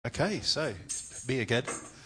Okay, so me again.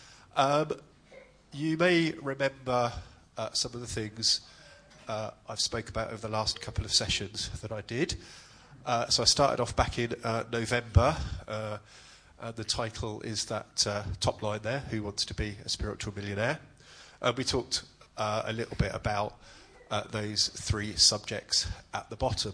You may remember some of the things I've spoke about over the last couple of sessions that I did. So I started off back in November, and the title is that top line there, Who Wants to Be a Spiritual Millionaire? We talked a little bit about those three subjects at the bottom.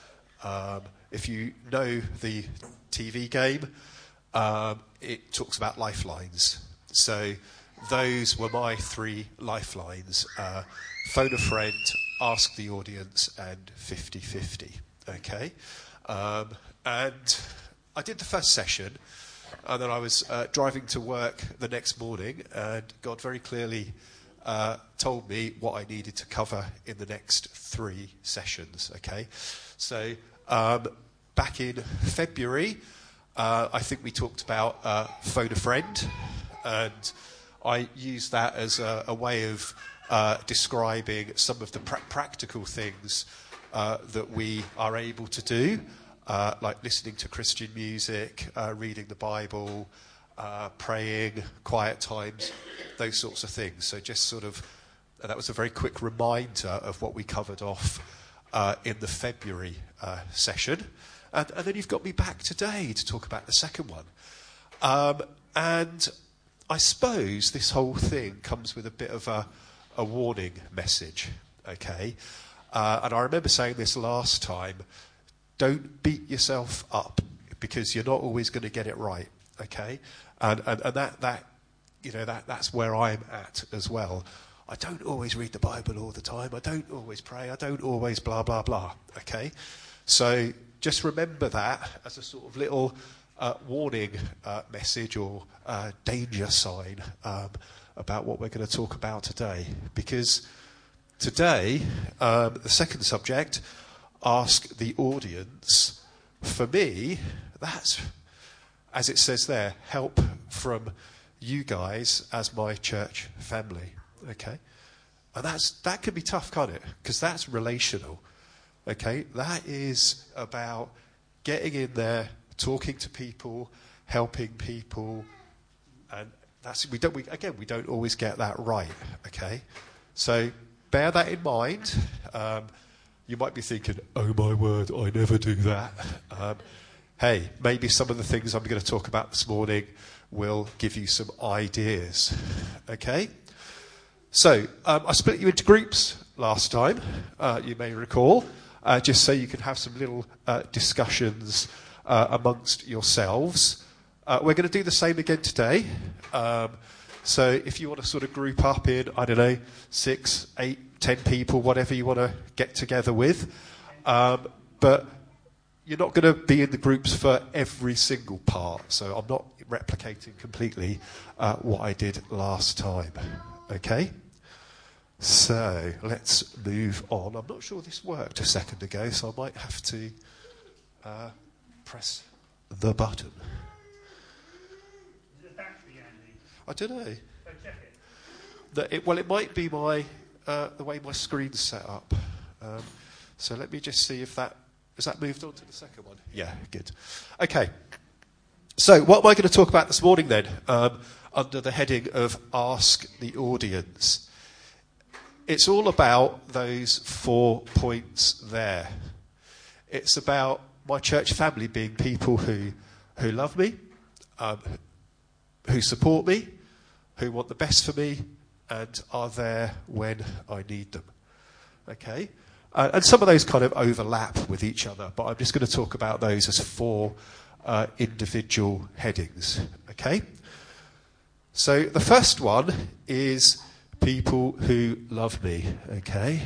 If you know the TV game, it talks about lifelines. So those were my three lifelines. Phone a friend, ask the audience, and 50-50. Okay? And I did the first session, and then I was driving to work the next morning, and God very clearly told me what I needed to cover in the next three sessions. Okay? So back in February, I think we talked about phone a friend, and I used that as a way of describing some of the practical things that we are able to do, like listening to Christian music, reading the Bible, praying, quiet times, those sorts of things. So just sort of, that was a very quick reminder of what we covered off in the February session. And then you've got me back today to talk about the second one. And I suppose this whole thing comes with a bit of a warning message, okay? And I remember saying this last time, don't beat yourself up, because you're not always going to get it right, okay? And that's where I'm at as well. I don't always read the Bible all the time. I don't always pray. I don't always blah, blah, blah, okay? So just remember that as a sort of little warning message or danger sign about what we're going to talk about today. Because today, the second subject, ask the audience, for me, that's, as it says there, help from you guys as my church family. Okay? And that can be tough, can't it? Because that's relational. Okay, that is about getting in there, talking to people, helping people, and we don't always get that right. Okay, so bear that in mind. You might be thinking, "Oh my word, I never do that." Hey, maybe some of the things I'm going to talk about this morning will give you some ideas. Okay, so I split you into groups last time. You may recall. Just so you can have some little discussions amongst yourselves. We're going to do the same again today. So if you want to sort of group up in, 6, 8, 10 people, whatever you want to get together with. But you're not going to be in the groups for every single part. So I'm not replicating completely what I did last time. Okay? So let's move on. I'm not sure this worked a second ago, so I might have to press the button. Is it battery, Andy? I don't know. Go check it. It might be the way my screen's set up. So let me just see if has that moved on to the second one? Yeah, good. Okay. So what am I going to talk about this morning then, under the heading of Ask the Audience? It's all about those 4 points there. It's about my church family being people who love me, who support me, who want the best for me, and are there when I need them. Okay? And some of those kind of overlap with each other, but I'm just going to talk about those as 4 individual headings. Okay? So the first one is people who love me, okay?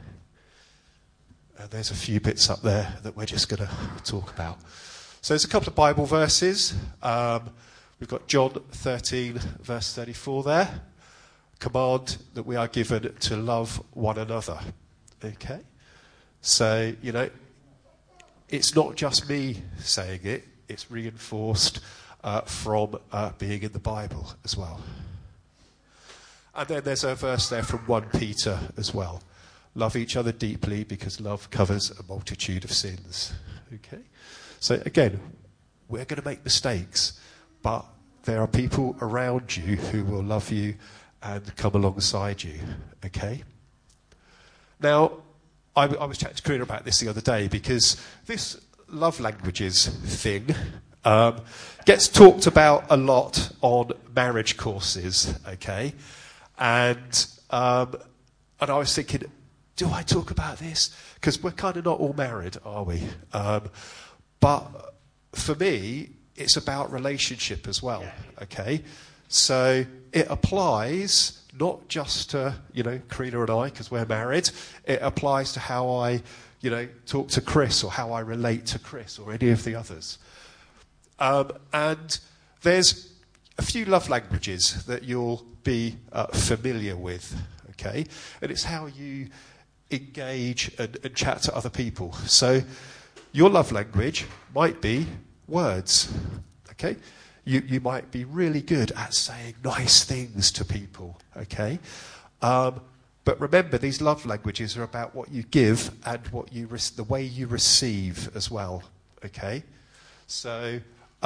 And there's a few bits up there that we're just going to talk about. So there's a couple of Bible verses. We've got John 13, verse 34 there. Command that we are given to love one another, okay? So, it's not just me saying it. It's reinforced from being in the Bible as well. And then there's a verse there from 1 Peter as well. Love each other deeply because love covers a multitude of sins. Okay? So again, we're going to make mistakes, but there are people around you who will love you and come alongside you, okay? Now, I was chatting to Karina about this the other day because this love languages thing gets talked about a lot on marriage courses, okay? And I was thinking, do I talk about this? Because we're kind of not all married, are we? But for me, it's about relationship as well, okay? So it applies not just to, Karina and I, because we're married. It applies to how I, talk to Chris or how I relate to Chris or any of the others. And there's a few love languages that you'll be familiar with, okay? And it's how you engage and chat to other people. So your love language might be words, okay? You might be really good at saying nice things to people, okay? But remember, these love languages are about what you give and what the way you receive as well, okay? So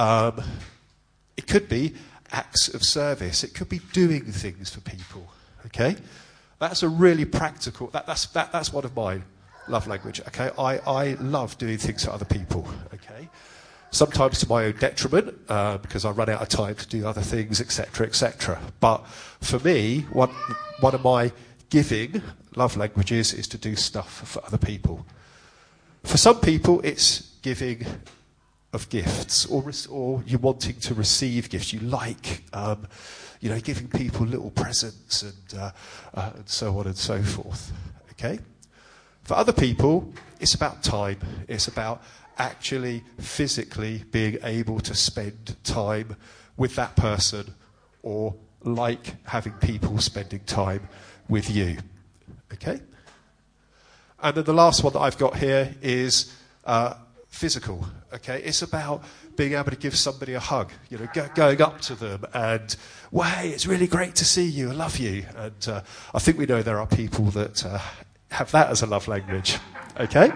it could be acts of service. It could be doing things for people, okay? That's a really practical. That's one of my love language, okay? I love doing things for other people, okay? Sometimes to my own detriment, because I run out of time to do other things, etc., etc. But for me, one of my giving love languages is to do stuff for other people. For some people, it's giving of gifts, or you wanting to receive gifts. You like, giving people little presents and so on and so forth. Okay. For other people, it's about time. It's about actually physically being able to spend time with that person, or like having people spending time with you. Okay? And then the last one that I've got here is physical. Okay? It's about being able to give somebody a hug, going up to them and, well, hey, it's really great to see you, I love you. And I think we know there are people that have that as a love language. Okay?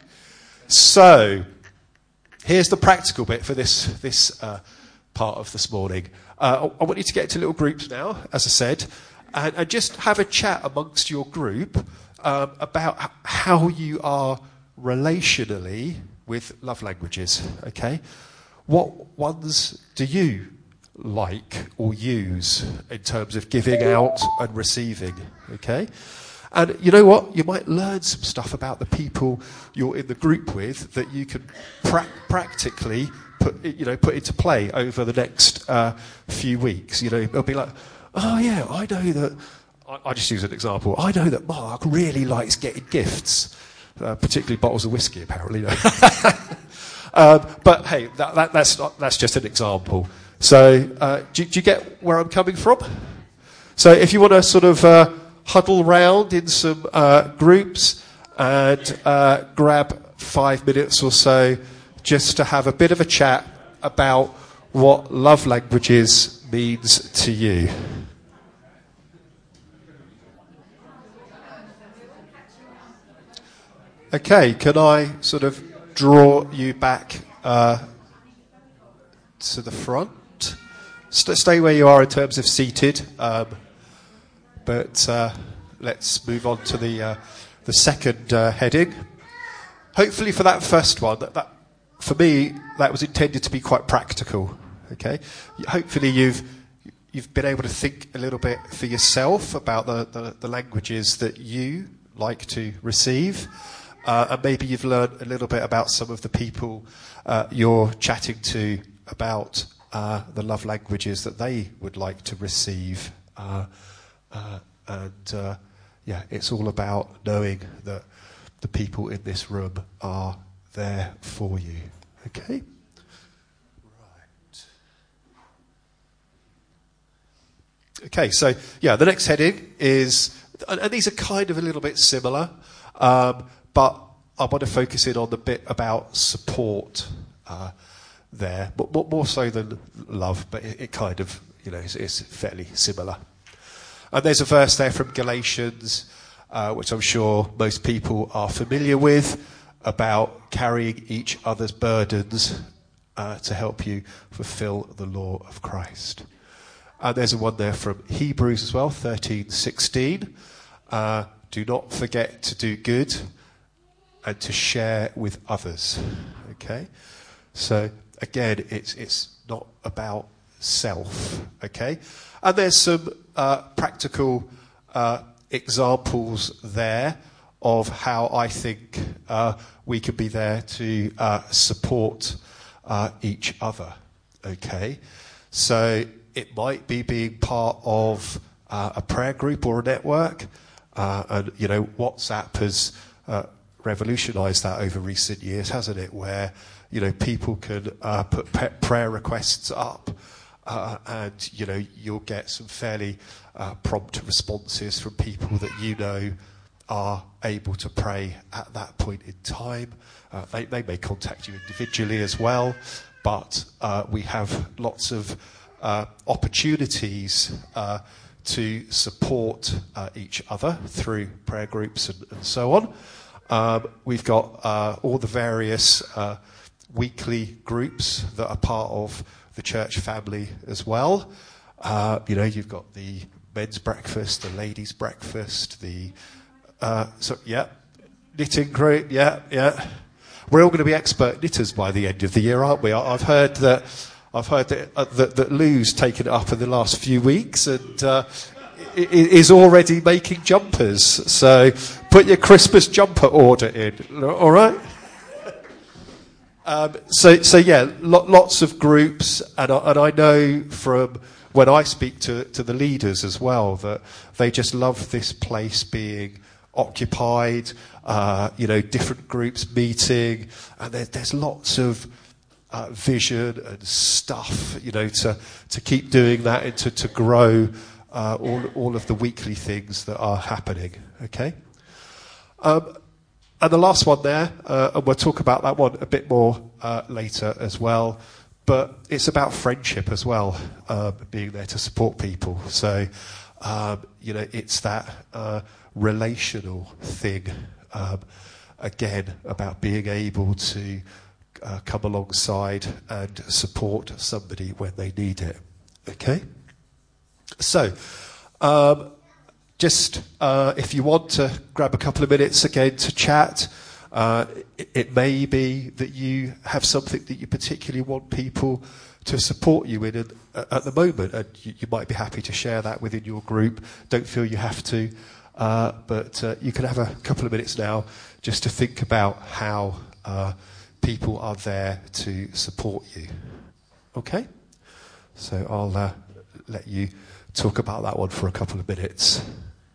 So, here's the practical bit for this part of this morning. I want you to get into little groups now, as I said, and just have a chat amongst your group about how you are relationally with love languages, okay? What ones do you like or use in terms of giving out and receiving, okay? And you know what? You might learn some stuff about the people you're in the group with that you can practically put into play over the next few weeks. It'll be like, oh yeah, I know that. I just use an example. I know that Mark really likes getting gifts, particularly bottles of whiskey, apparently. But hey, that's just an example. So do you get where I'm coming from? So if you want to sort of huddle round in some groups and grab 5 minutes or so just to have a bit of a chat about what love languages means to you. Okay, can I sort of draw you back to the front? Stay where you are in terms of seated. But let's move on to the second heading. Hopefully for that first one, that for me, that was intended to be quite practical. Okay, hopefully you've been able to think a little bit for yourself about the languages that you like to receive, and maybe you've learned a little bit about some of the people you're chatting to about the love languages that they would like to receive. It's all about knowing that the people in this room are there for you. Okay? Right. Okay, so, the next heading is, and these are kind of a little bit similar, but I want to focus in on the bit about support there, but more so than love, but it kind of, it's fairly similar. And there's a verse there from Galatians, which I'm sure most people are familiar with, about carrying each other's burdens to help you fulfill the law of Christ. And there's a one there from Hebrews as well, 13:16. Do not forget to do good and to share with others. Okay? So, again, it's not about self. Okay? And there's some practical examples there of how I think we can be there to support each other. Okay? So, it might be being part of a prayer group or a network. And, WhatsApp has revolutionised that over recent years, hasn't it? Where, people can put prayer requests up and, you'll get some fairly prompt responses from people that are able to pray at that point in time. They may contact you individually as well, but we have lots of opportunities to support each other through prayer groups and so on. We've got all the various weekly groups that are part of the church family as well. You've got the men's breakfast, the ladies' breakfast, knitting group, yeah. We're all going to be expert knitters by the end of the year, aren't we? I've heard that Lou's taken it up in the last few weeks and is already making jumpers. So put your Christmas jumper order in, all right? Lots of groups, and I know from when I speak to the leaders as well that they just love this place being occupied, different groups meeting, and there's lots of vision and stuff, to keep doing that and to grow all of the weekly things that are happening. Okay, and the last one there, and we'll talk about that one a bit more later as well. But it's about friendship as well, being there to support people. So, it's that relational thing. Again, about being able to come alongside and support somebody when they need it. Okay? So, if you want to grab a couple of minutes again to chat, it may be that you have something that you particularly want people to support you in at the moment, and you might be happy to share that within your group. Don't feel you have to, but you can have a couple of minutes now just to think about how people are there to support you. Okay? So I'll let you talk about that one for a couple of minutes.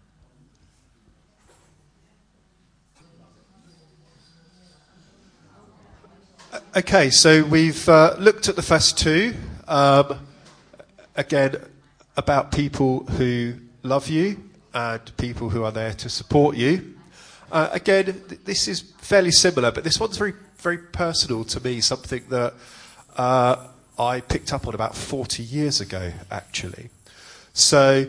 Okay, so we've looked at the first two. Again, about people who love you and people who are there to support you. Again, this is fairly similar, but this one's very, very personal to me, something that I picked up on about 40 years ago, actually. So,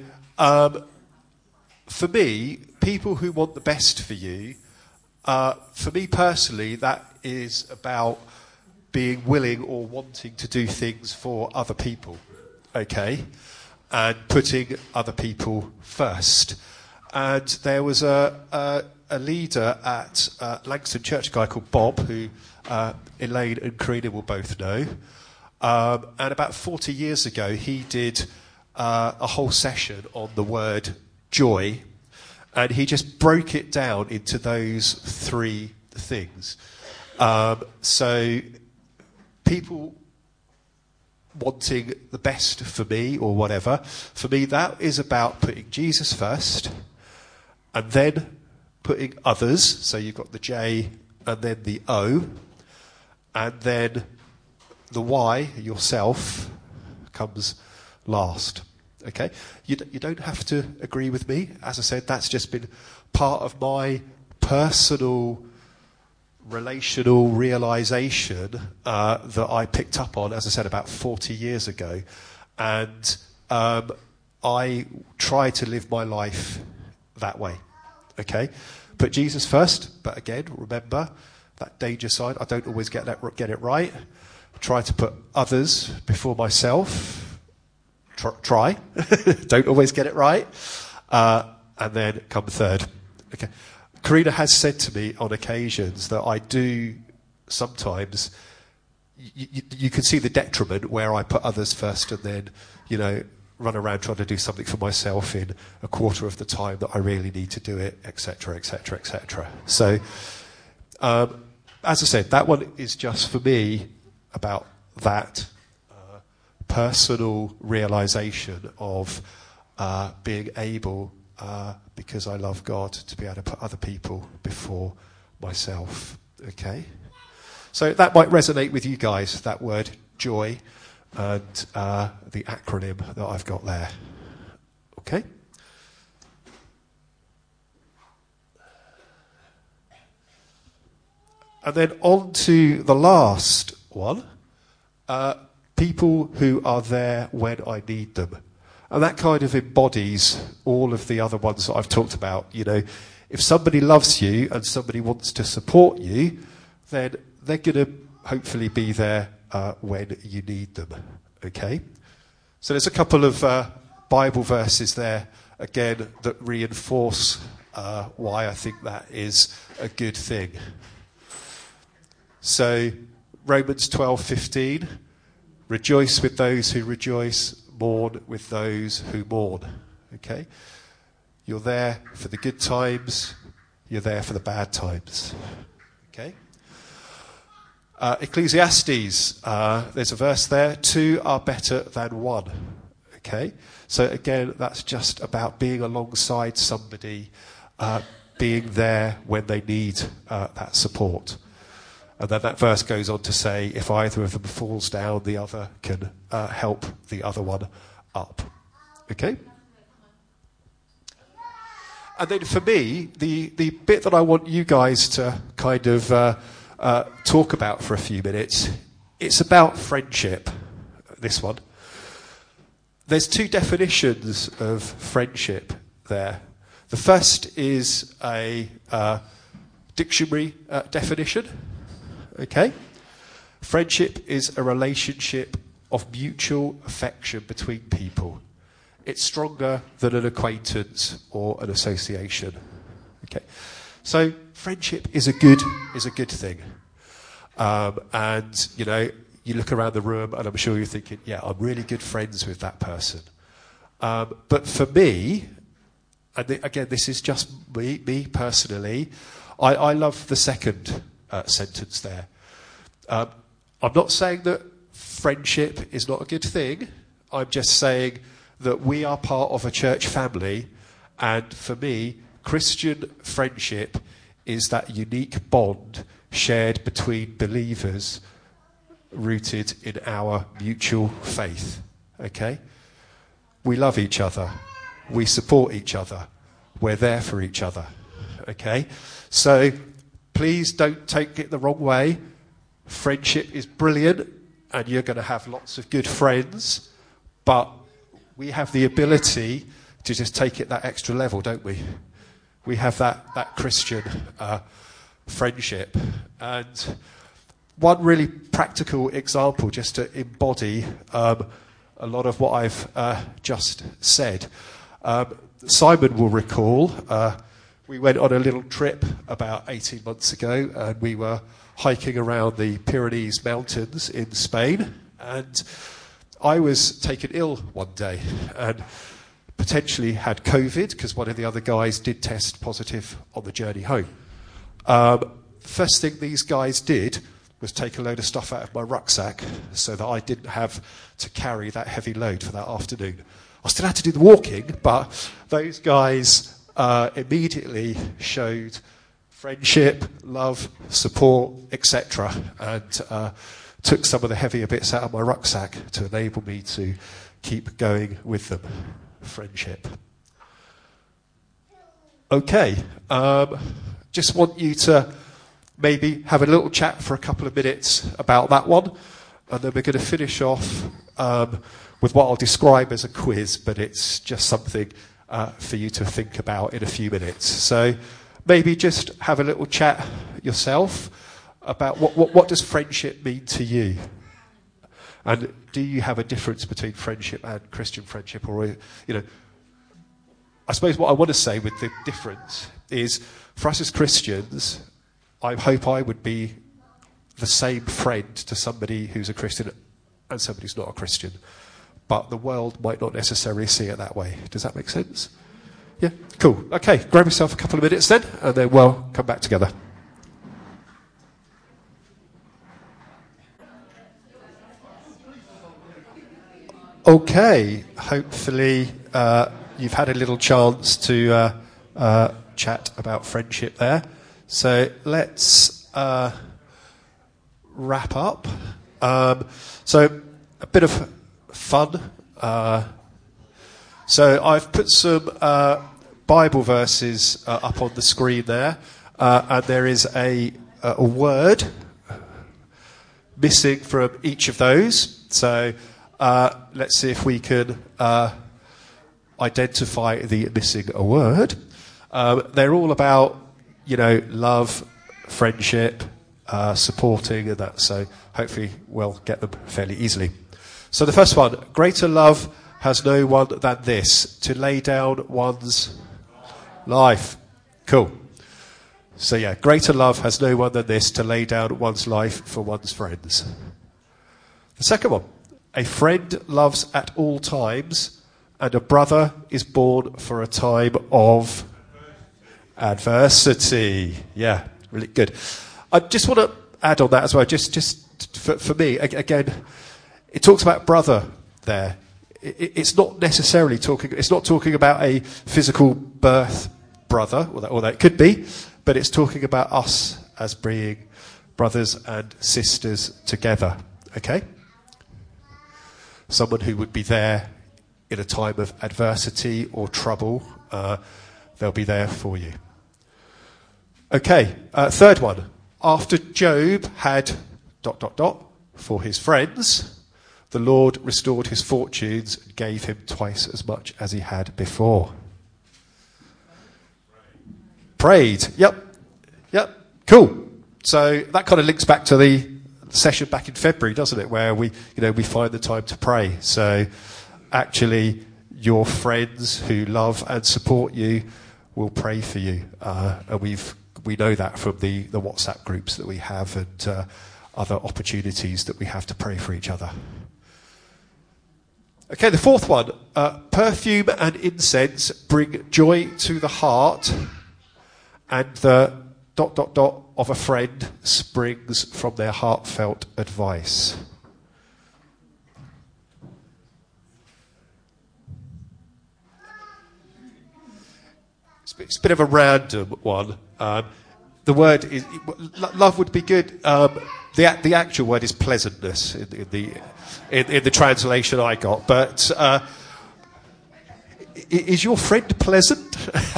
for me, people who want the best for you, for me personally, that is about being willing or wanting to do things for other people, okay, and putting other people first. And there was a leader at Langston Church, a guy called Bob, who Elaine and Karina will both know. And about 40 years ago, he did a whole session on the word joy, and he just broke it down into those three things. So people wanting the best for me or whatever, for me that is about putting Jesus first and then putting others, so you've got the J and then the O, and then the Y, yourself, comes last. Okay? You don't have to agree with me. As I said, that's just been part of my personal relational realization that I picked up on, as I said, about 40 years ago. And I try to live my life that way. Okay? Put Jesus first, but again, remember that danger side. I don't always get it right. try to put others before myself. Try. Don't always get it right. And then come third. Okay. Karina has said to me on occasions that I do sometimes, you can see the detriment where I put others first and then, run around trying to do something for myself in a quarter of the time that I really need to do it, etc., etc., etc. So, as I said, that one is just for me about that personal realization of being able, because I love God, to be able to put other people before myself. Okay? So that might resonate with you guys, that word joy, and the acronym that I've got there. Okay? And then on to the last one, people who are there when I need them. And that kind of embodies all of the other ones that I've talked about. If somebody loves you and somebody wants to support you, then they're going to hopefully be there when you need them. Okay? So there's a couple of Bible verses there, again, that reinforce why I think that is a good thing. So, Romans 12:15, rejoice with those who rejoice, mourn with those who mourn. Okay? You're there for the good times, you're there for the bad times. Okay? Ecclesiastes, there's a verse there, 2 are better than 1. Okay? So again, that's just about being alongside somebody, being there when they need that support. And then that verse goes on to say, if either of them falls down, the other can help the other one up. Okay? And then for me, the bit that I want you guys to kind of talk about for a few minutes, it's about friendship, this one. There's 2 definitions of friendship there. The first is a dictionary definition. Okay? Friendship is a relationship of mutual affection between people. It's stronger than an acquaintance or an association. Okay? So friendship is a good thing. And, you look around the room and I'm sure you're thinking, yeah, I'm really good friends with that person. But for me, and again, this is just me personally, I love the second sentence there. I'm not saying that friendship is not a good thing. I'm just saying that we are part of a church family, and for me, Christian friendship is that unique bond shared between believers rooted in our mutual faith. Okay? We love each other. We support each other. We're there for each other. Okay? So please don't take it the wrong way. Friendship is brilliant and you're going to have lots of good friends, but we have the ability to just take it that extra level, don't we? We have that Christian friendship. And one really practical example, just to embody a lot of what I've just said. Simon will recall, we went on a little trip about 18 months ago, and we were hiking around the Pyrenees Mountains in Spain, and I was taken ill one day and potentially had COVID because one of the other guys did test positive on the journey home. First thing these guys did was take a load of stuff out of my rucksack so that I didn't have to carry that heavy load for that afternoon. I still had to do the walking, but those guys immediately showed friendship, love, support, etc., and took some of the heavier bits out of my rucksack to enable me to keep going with them. Friendship. Okay, just want you to maybe have a little chat for a couple of minutes about that one, and then we're going to finish off with what I'll describe as a quiz, but it's just something for you to think about in a few minutes. So maybe just have a little chat yourself about what does friendship mean to you? And do you have a difference between friendship and Christian friendship? Or, I suppose what I want to say with the difference is, for us as Christians, I hope I would be the same friend to somebody who's a Christian and somebody who's not a Christian. But the world might not necessarily see it that way. Does that make sense? Yeah? Cool. Okay, grab yourself a couple of minutes then, and then we'll come back together. Okay, hopefully you've had a little chance to chat about friendship there. So let's wrap up. So a bit of fun. So I've put some Bible verses up on the screen there, and there is a word missing from each of those. So let's see if we can identify the missing word. They're all about, love, friendship, supporting, and that. So hopefully we'll get them fairly easily. So the first one, greater love has no one than this, to lay down one's life. Cool. So yeah, greater love has no one than this, to lay down one's life for one's friends. The second one, a friend loves at all times, and a brother is born for a time of adversity. Yeah, really good. I just want to add on that as well, just for me, again, it talks about brother there. It's not necessarily talking about a physical birth brother, or that could be, but it's talking about us as being brothers and sisters together, okay? Someone who would be there in a time of adversity or trouble, they'll be there for you. Okay, third one. After Job had ... for his friends, the Lord restored his fortunes and gave him twice as much as he had before. Prayed. Yep. Cool. So that kind of links back to the session back in February, doesn't it? Where we find the time to pray. So actually, your friends who love and support you will pray for you, and we know that from the WhatsApp groups that we have and other opportunities that we have to pray for each other. Okay, the fourth one, perfume and incense bring joy to the heart, and the ... of a friend springs from their heartfelt advice. It's a bit of a random one. The word is love would be good. The actual word is pleasantness in the translation I got. But is your friend pleasant?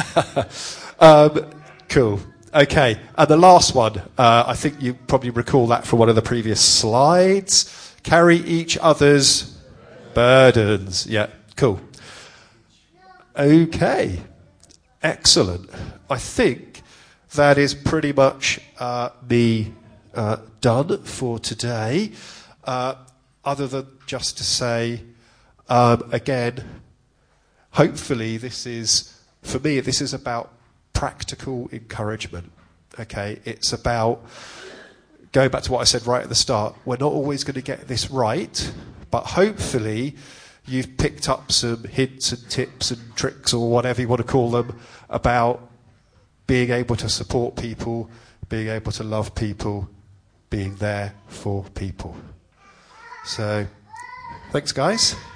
Cool. Okay. And the last one, I think you probably recall that from one of the previous slides. Carry each other's burdens. Yeah. Cool. Okay. Excellent. I think that is pretty much me done for today. Other than just to say, again, hopefully this is about practical encouragement. Okay, it's about going back to what I said right at the start. We're not always going to get this right, but hopefully you've picked up some hints and tips and tricks, or whatever you want to call them, about being able to support people, being able to love people, being there for people. So, thanks guys.